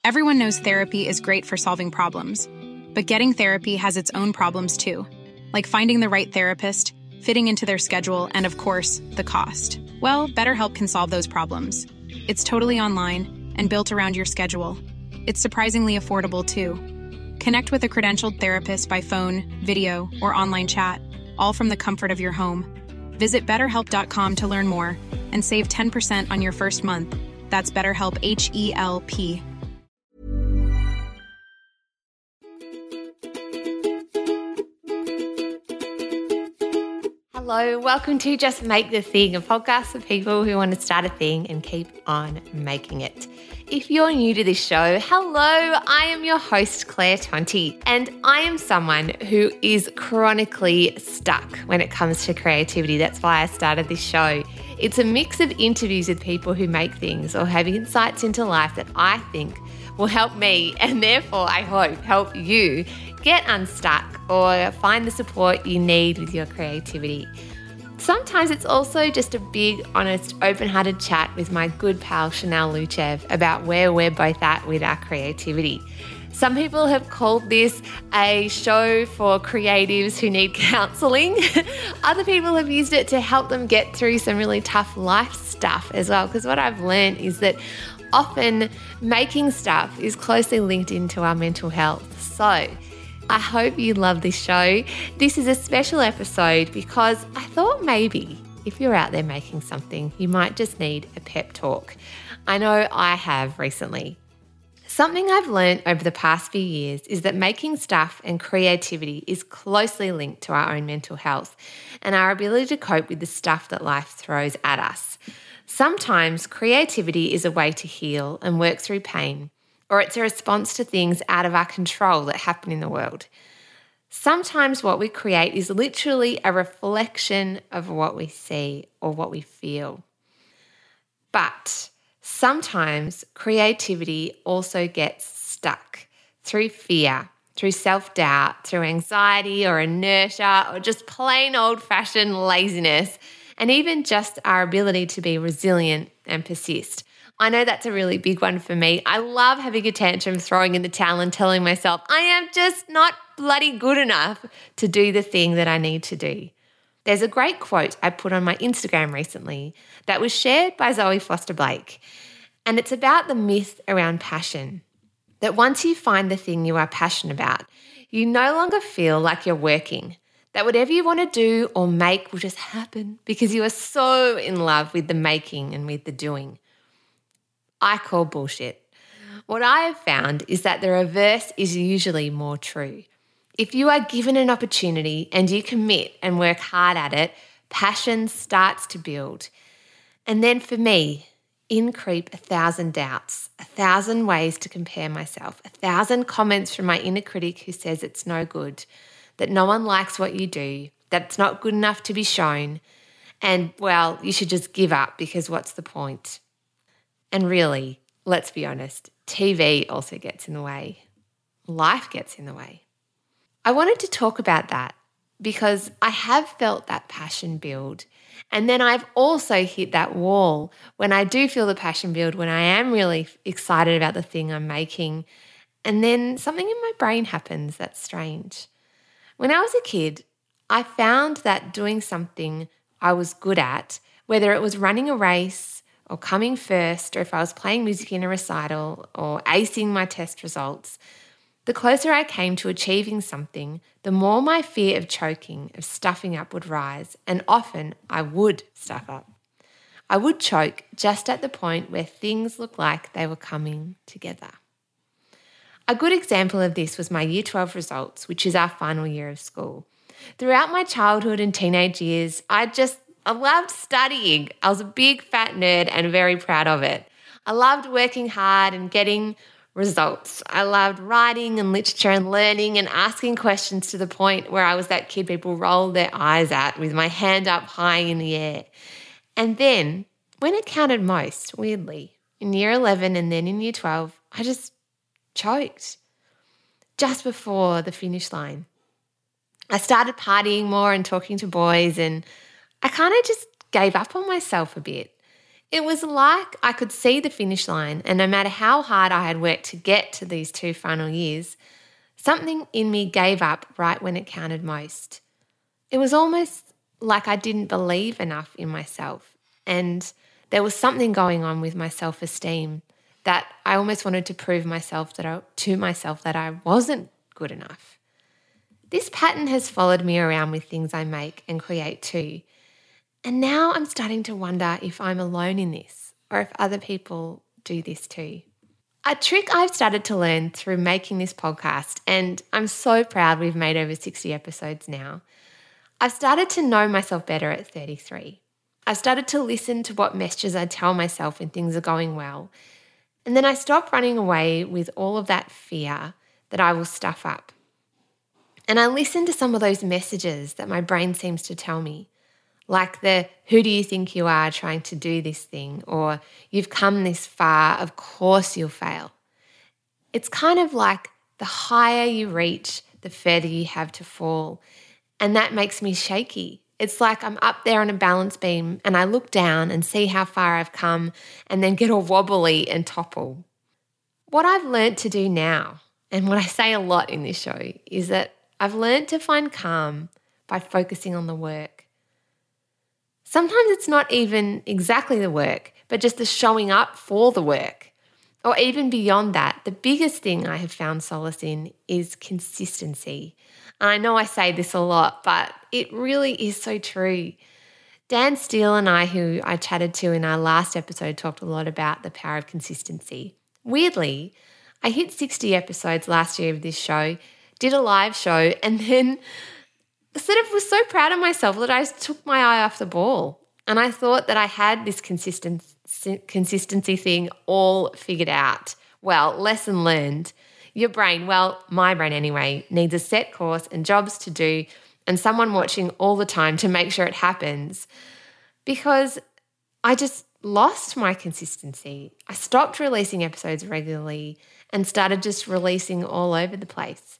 Everyone knows therapy is great for solving problems, but getting therapy has its own problems too, like finding the right therapist, fitting into their schedule, and of course, the cost. Well, BetterHelp can solve those problems. It's totally online and built around your schedule. It's surprisingly affordable too. Connect with a credentialed therapist by phone, video, or online chat, all from the comfort of your home. Visit BetterHelp.com to learn more and save 10% on your first month. That's BetterHelp, H-E-L-P. Hello, welcome to Just Make the Thing, a podcast for people who want to start a thing and keep on making it. If you're new to this show, hello, I am your host, Claire Tonti, and I am someone who is chronically stuck when it comes to creativity. That's why I started this show. It's a mix of interviews with people who make things or have insights into life that I think will help me, and therefore I hope help you get unstuck or find the support you need with your creativity. Sometimes it's also just a big, honest, open-hearted chat with my good pal Chanel Luchev about where we're both at with our creativity. Some people have called this a show for creatives who need counselling. Other people have used it to help them get through some really tough life stuff as well, because what I've learned is that often making stuff is closely linked into our mental health. So I hope you love this show. This is a special episode because I thought maybe if you're out there making something, you might just need a pep talk. I know I have recently. Something I've learned over the past few years is that making stuff and creativity is closely linked to our own mental health and our ability to cope with the stuff that life throws at us. Sometimes creativity is a way to heal and work through pain, or it's a response to things out of our control that happen in the world. Sometimes what we create is literally a reflection of what we see or what we feel. But sometimes creativity also gets stuck through fear, through self-doubt, through anxiety or inertia, or just plain old-fashioned laziness, and even just our ability to be resilient and persist. I know that's a really big one for me. I love having a tantrum, throwing in the towel and telling myself, I am just not bloody good enough to do the thing that I need to do. There's a great quote I put on my Instagram recently that was shared by Zoe Foster Blake, and it's about the myth around passion, that once you find the thing you are passionate about, you no longer feel like you're working, that whatever you want to do or make will just happen because you are so in love with the making and with the doing. I call bullshit. What I have found is that the reverse is usually more true. If you are given an opportunity and you commit and work hard at it, passion starts to build. And then for me, in creep 1,000 doubts, 1,000 ways to compare myself, 1,000 comments from my inner critic who says it's no good, that no one likes what you do, that it's not good enough to be shown, and, well, you should just give up because what's the point? And really, let's be honest, TV also gets in the way. Life gets in the way. I wanted to talk about that because I have felt that passion build. And then I've also hit that wall when I do feel the passion build, when I am really excited about the thing I'm making. And then something in my brain happens that's strange. When I was a kid, I found that doing something I was good at, whether it was running a race or coming first, or if I was playing music in a recital or acing my test results, the closer I came to achieving something, the more my fear of choking, of stuffing up would rise, and often I would stuff up. I would choke just at the point where things looked like they were coming together. A good example of this was my Year 12 results, which is our final year of school. Throughout my childhood and teenage years, I loved studying. I was a big fat nerd and very proud of it. I loved working hard and getting results. I loved writing and literature and learning and asking questions to the point where I was that kid people rolled their eyes at with my hand up high in the air. And then, when it counted most, weirdly, in Year 11 and then in Year 12, I just choked just before the finish line. I started partying more and talking to boys, and I kind of just gave up on myself a bit. It was like I could see the finish line, and no matter how hard I had worked to get to these 2 final years, something in me gave up right when it counted most. It was almost like I didn't believe enough in myself, and there was something going on with my self-esteem that I almost wanted to prove to myself that I wasn't good enough. This pattern has followed me around with things I make and create too. And now I'm starting to wonder if I'm alone in this or if other people do this too. A trick I've started to learn through making this podcast, and I'm so proud we've made over 60 episodes now. I've started to know myself better at 33. I've started to listen to what messages I tell myself when things are going well. And then I stop running away with all of that fear that I will stuff up. And I listen to some of those messages that my brain seems to tell me, like the "who do you think you are trying to do this thing?" or "you've come this far, of course you'll fail." It's kind of like the higher you reach, the further you have to fall. And that makes me shaky. It's like I'm up there on a balance beam and I look down and see how far I've come and then get all wobbly and topple. What I've learnt to do now, and what I say a lot in this show, is that I've learnt to find calm by focusing on the work. Sometimes it's not even exactly the work, but just the showing up for the work. Or even beyond that, the biggest thing I have found solace in is consistency. I know I say this a lot, but it really is so true. Dan Steele and I, who I chatted to in our last episode, talked a lot about the power of consistency. Weirdly, I hit 60 episodes last year of this show, did a live show, and then sort of was so proud of myself that I took my eye off the ball. And I thought that I had this consistency thing all figured out. Well, lesson learned. Your brain, well, my brain anyway, needs a set course and jobs to do and someone watching all the time to make sure it happens, because I just lost my consistency. I stopped releasing episodes regularly and started just releasing all over the place.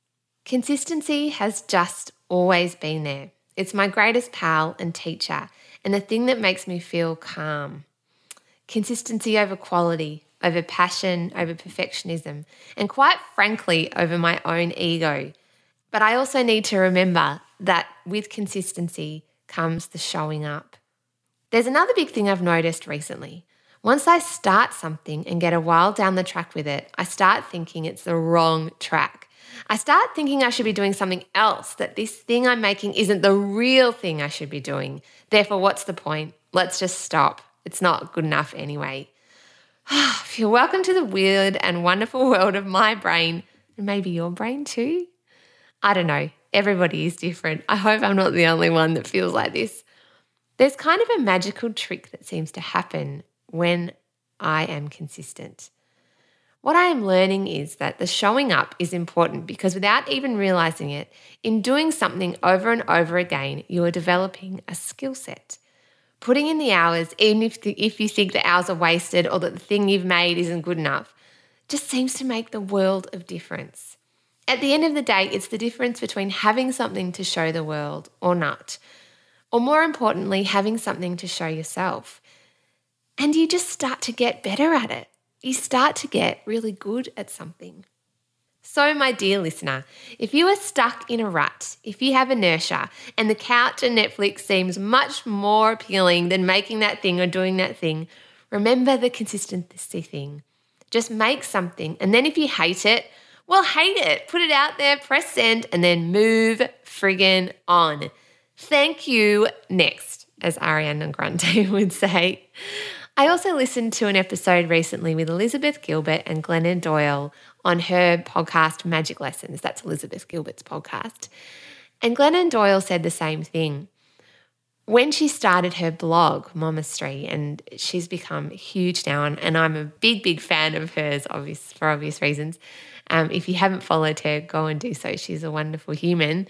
Consistency has just always been there. It's my greatest pal and teacher, and the thing that makes me feel calm. Consistency over quality, over passion, over perfectionism, and quite frankly, over my own ego. But I also need to remember that with consistency comes the showing up. There's another big thing I've noticed recently. Once I start something and get a while down the track with it, I start thinking it's the wrong track. I start thinking I should be doing something else, that this thing I'm making isn't the real thing I should be doing. Therefore, what's the point? Let's just stop. It's not good enough anyway. You're welcome to the weird and wonderful world of my brain, and maybe your brain too. I don't know. Everybody is different. I hope I'm not the only one that feels like this. There's kind of a magical trick that seems to happen when I am consistent. What I am learning is that the showing up is important, because without even realizing it, in doing something over and over again, you are developing a skill set. Putting in the hours, even if you think the hours are wasted or that the thing you've made isn't good enough, just seems to make the world of difference. At the end of the day, it's the difference between having something to show the world or not. Or more importantly, having something to show yourself. And you just start to get better at it. You start to get really good at something. So, my dear listener, if you are stuck in a rut, if you have inertia and the couch and Netflix seems much more appealing than making that thing or doing that thing, remember the consistency thing. Just make something, and then if you hate it, well, hate it. Put it out there, press send, and then move friggin' on. Thank you, next, as Ariana Grande would say. I also listened to an episode recently with Elizabeth Gilbert and Glennon Doyle on her podcast Magic Lessons. That's Elizabeth Gilbert's podcast. And Glennon Doyle said the same thing. When she started her blog, Momastery, and she's become huge now, and I'm a big, big fan of hers for obvious reasons. If you haven't followed her, go and do so. She's a wonderful human.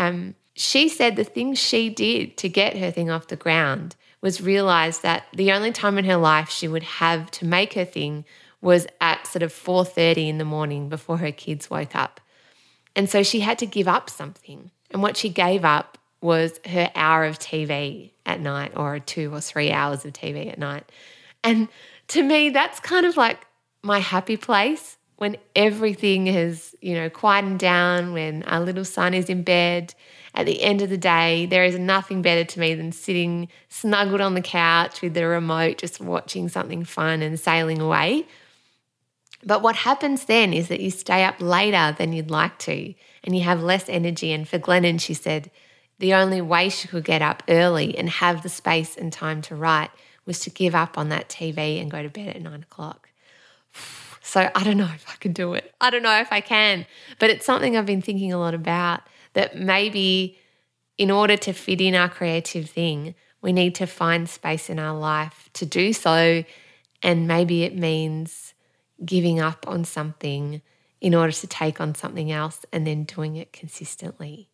She said the thing she did to get her thing off the ground was realize that the only time in her life she would have to make her thing was at sort of 4:30 in the morning before her kids woke up. And so she had to give up something. And what she gave up was her hour of TV at night, or 2 or 3 hours of TV at night. And to me, that's kind of like my happy place when everything has, quietened down, when our little son is in bed. At the end of the day, there is nothing better to me than sitting snuggled on the couch with the remote, just watching something fun and sailing away. But what happens then is that you stay up later than you'd like to, and you have less energy. And for Glennon, she said the only way she could get up early and have the space and time to write was to give up on that TV and go to bed at 9 o'clock. So I don't know if I can do it. I don't know if I can, but it's something I've been thinking a lot about, that maybe in order to fit in our creative thing, we need to find space in our life to do so. And maybe it means giving up on something in order to take on something else and then doing it consistently.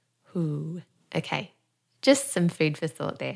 Okay, just some food for thought there.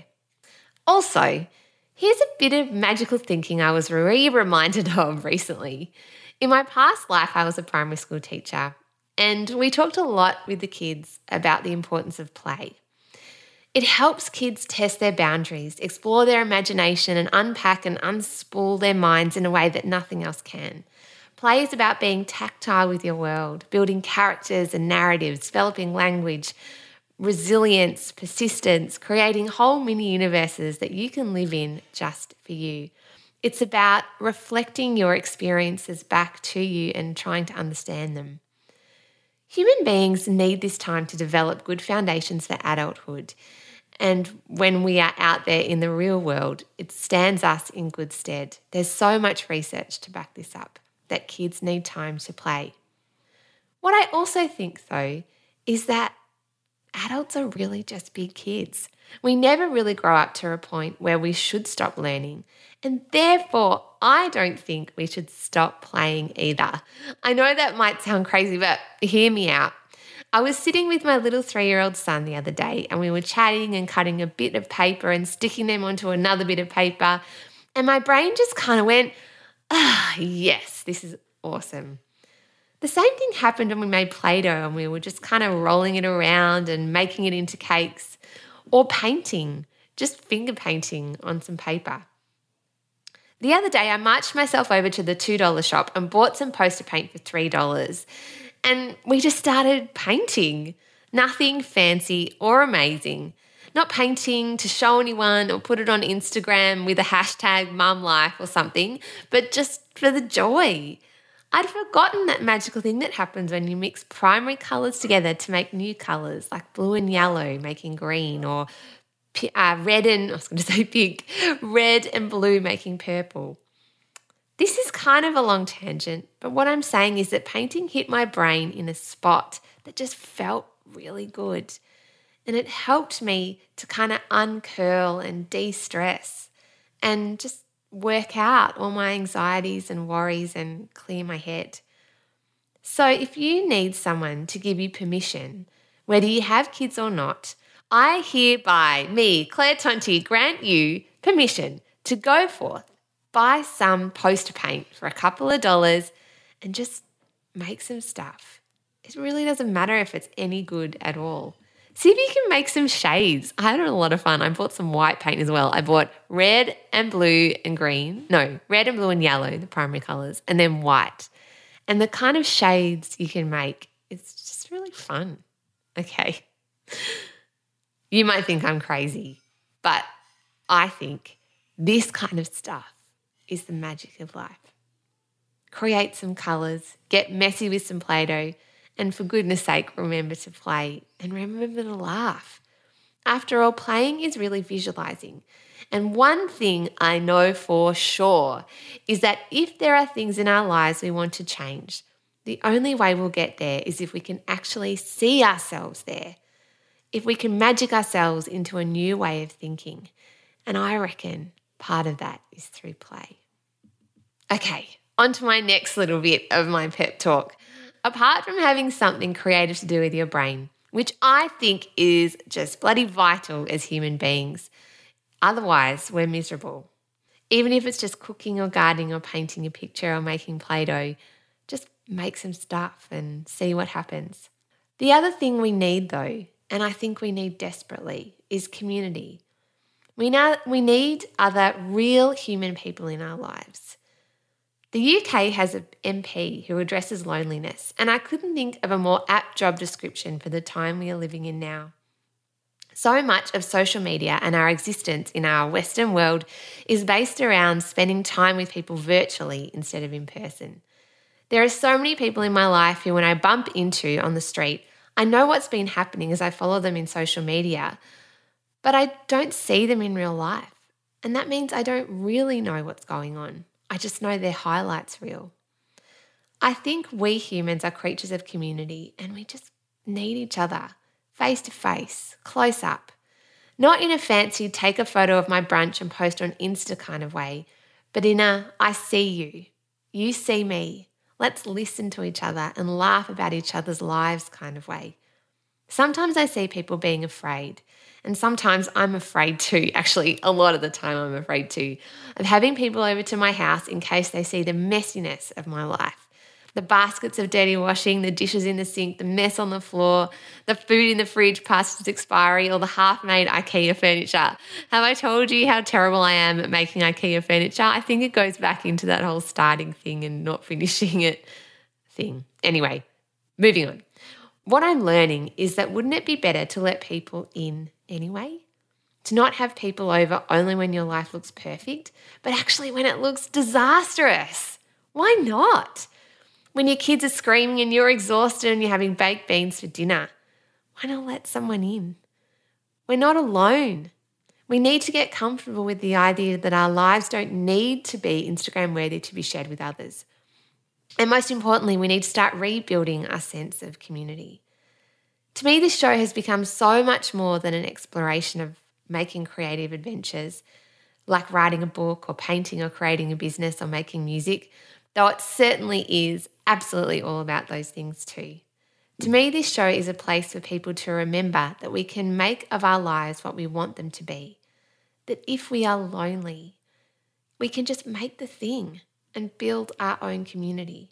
Also, here's a bit of magical thinking I was reminded of recently. In my past life, I was a primary school teacher, and we talked a lot with the kids about the importance of play. It helps kids test their boundaries, explore their imagination, and unpack and unspool their minds in a way that nothing else can. Play is about being tactile with your world, building characters and narratives, developing language, resilience, persistence, creating whole mini universes that you can live in just for you. It's about reflecting your experiences back to you and trying to understand them. Human beings need this time to develop good foundations for adulthood. And when we are out there in the real world, it stands us in good stead. There's so much research to back this up, that kids need time to play. What I also think, though, is that adults are really just big kids. We never really grow up to a point where we should stop learning, and therefore I don't think we should stop playing either. I know that might sound crazy, but hear me out. I was sitting with my little 3-year-old son the other day, and we were chatting and cutting a bit of paper and sticking them onto another bit of paper, and my brain just kind of went, yes, this is awesome. The same thing happened when we made Play-Doh and we were just kind of rolling it around and making it into cakes, or painting, just finger painting on some paper. The other day I marched myself over to the $2 shop and bought some poster paint for $3, and we just started painting. Nothing fancy or amazing. Not painting to show anyone or put it on Instagram with a hashtag #mumlife or something, but just for the joy. I'd forgotten that magical thing that happens when you mix primary colours together to make new colours, like blue and yellow making green, or red and blue making purple. This is kind of a long tangent, but what I'm saying is that painting hit my brain in a spot that just felt really good. And it helped me to kind of uncurl and de-stress and just work out all my anxieties and worries and clear my head. So if you need someone to give you permission, whether you have kids or not, I hereby, me, Claire Tonti, grant you permission to go forth, buy some poster paint for a couple of dollars and just make some stuff. It really doesn't matter if it's any good at all. See if you can make some shades. I had a lot of fun. I bought some white paint as well. I bought red and blue and green. No, red and blue and yellow, the primary colours, and then white. And the kind of shades you can make, it's just really fun. Okay. You might think I'm crazy, but I think this kind of stuff is the magic of life. Create some colours, get messy with some Play-Doh, and for goodness sake, remember to play and remember to laugh. After all, playing is really visualizing. And one thing I know for sure is that if there are things in our lives we want to change, the only way we'll get there is if we can actually see ourselves there, if we can magic ourselves into a new way of thinking. And I reckon part of that is through play. Okay, on to my next little bit of my pep talk. Apart from having something creative to do with your brain, which I think is just bloody vital as human beings, otherwise we're miserable. Even if it's just cooking or gardening or painting a picture or making Play-Doh, just make some stuff and see what happens. The other thing we need though and I think we need desperately, is community. We need other real human people in our lives. The UK has an MP who addresses loneliness, and I couldn't think of a more apt job description for the time we are living in now. So much of social media and our existence in our Western world is based around spending time with people virtually instead of in person. There are so many people in my life who, when I bump into on the street, I know what's been happening as I follow them in social media, but I don't see them in real life. And that means I don't really know what's going on. I just know their highlights reel. I think we humans are creatures of community, and we just need each other, face to face, close up. Not in a fancy take a photo of my brunch and post on Insta kind of way, but in a I see you, you see me, let's listen to each other and laugh about each other's lives kind of way. Sometimes I see people being afraid, and sometimes I'm afraid too. Actually, a lot of the time I'm afraid too, of having people over to my house in case they see the messiness of my life. The baskets of dirty washing, the dishes in the sink, the mess on the floor, the food in the fridge past its expiry, or the half-made IKEA furniture. Have I told you how terrible I am at making IKEA furniture? I think it goes back into that whole starting thing and not finishing it thing. Anyway, moving on. What I'm learning is that wouldn't it be better to let people in anyway? To not have people over only when your life looks perfect, but actually when it looks disastrous. Why not? When your kids are screaming and you're exhausted and you're having baked beans for dinner, why not let someone in? We're not alone. We need to get comfortable with the idea that our lives don't need to be Instagram worthy to be shared with others. And most importantly, we need to start rebuilding our sense of community. To me, this show has become so much more than an exploration of making creative adventures, like writing a book or painting or creating a business or making music, though it certainly is absolutely all about those things too. To me, this show is a place for people to remember that we can make of our lives what we want them to be. That if we are lonely, we can just make the thing and build our own community.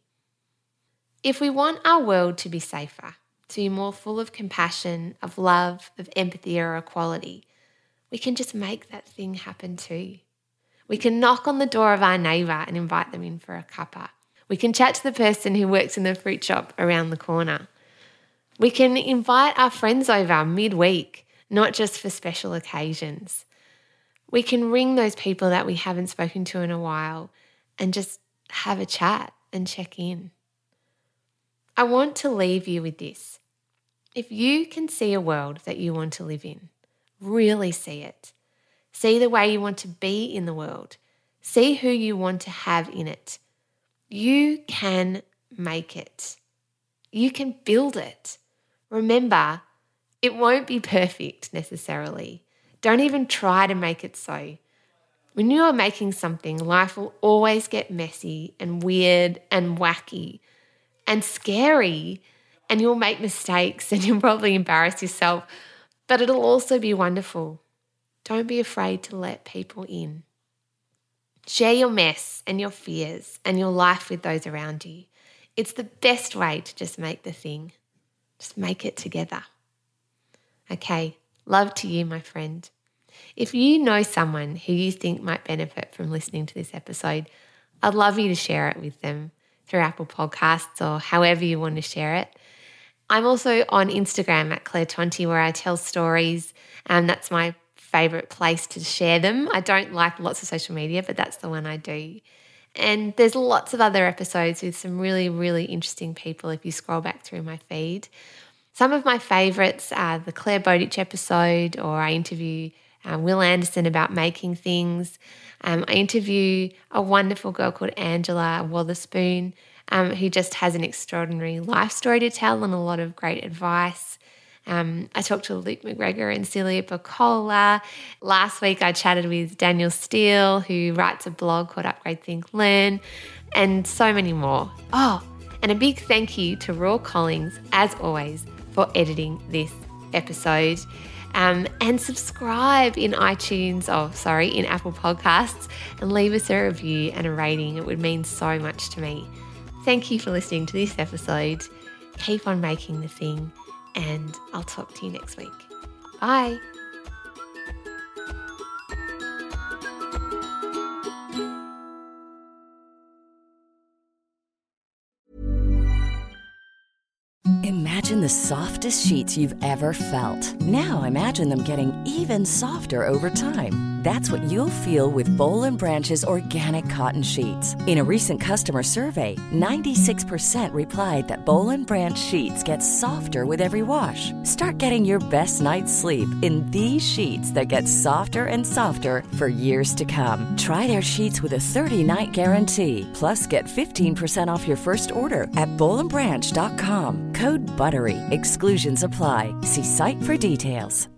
If we want our world to be safer, to be more full of compassion, of love, of empathy or equality, we can just make that thing happen too. We can knock on the door of our neighbour and invite them in for a cuppa. We can chat to the person who works in the fruit shop around the corner. We can invite our friends over midweek, not just for special occasions. We can ring those people that we haven't spoken to in a while and just have a chat and check in. I want to leave you with this. If you can see a world that you want to live in, really see it. See the way you want to be in the world. See who you want to have in it. You can make it. You can build it. Remember, it won't be perfect necessarily. Don't even try to make it so. When you are making something, life will always get messy and weird and wacky and scary, and you'll make mistakes and you'll probably embarrass yourself, but it'll also be wonderful. Don't be afraid to let people in. Share your mess and your fears and your life with those around you. It's the best way to just make the thing. Just make it together. Okay, love to you, my friend. If you know someone who you think might benefit from listening to this episode, I'd love you to share it with them through Apple Podcasts or however you want to share it. I'm also on Instagram at Claire Tonti, where I tell stories, and that's my favourite place to share them. I don't like lots of social media, but that's the one I do. And there's lots of other episodes with some really, really interesting people if you scroll back through my feed. Some of my favourites are the Claire Bowditch episode, or I interview Will Anderson about making things. I interview a wonderful girl called Angela Wotherspoon, who just has an extraordinary life story to tell and a lot of great advice. I talked to Luke McGregor and Celia Piccola. Last week I chatted with Daniel Steele, who writes a blog called Upgrade Think Learn, and so many more. Oh, and a big thank you to Raw Collings, as always, for editing this episode. And subscribe in iTunes, in Apple Podcasts, and leave us a review and a rating. It would mean so much to me. Thank you for listening to this episode. Keep on making the thing. and I'll talk to you next week. Bye. Imagine the softest sheets you've ever felt. Now imagine them getting even softer over time. That's what you'll feel with Boll & Branch's organic cotton sheets. In a recent customer survey, 96% replied that Boll & Branch sheets get softer with every wash. Start getting your best night's sleep in these sheets that get softer and softer for years to come. Try their sheets with a 30-night guarantee. Plus, get 15% off your first order at bollandbranch.com. Code BUTTERY. Exclusions apply. See site for details.